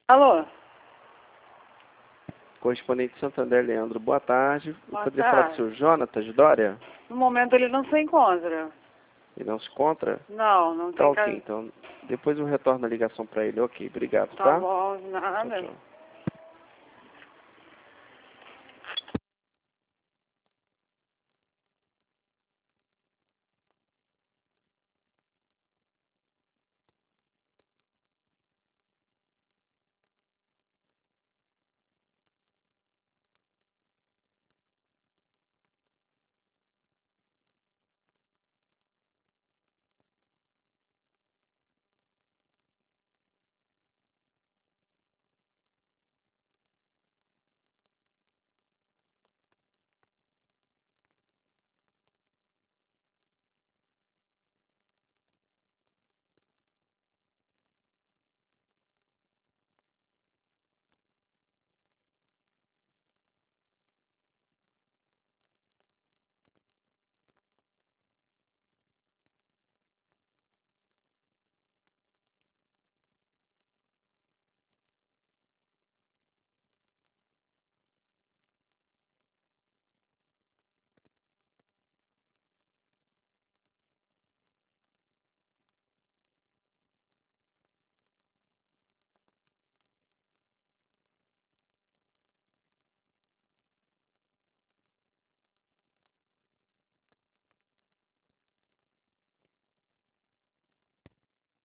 Alô? Correspondente Santander, Leandro, boa tarde. Boa Poderia falar com o tarde. senhor Jonatas Dória? No momento ele não se encontra. Ele não se encontra? Não Tá tem ok, então depois eu retorno a ligação para ele. Ok, obrigado, Tá tá? bom, Tchau, nada. tchau.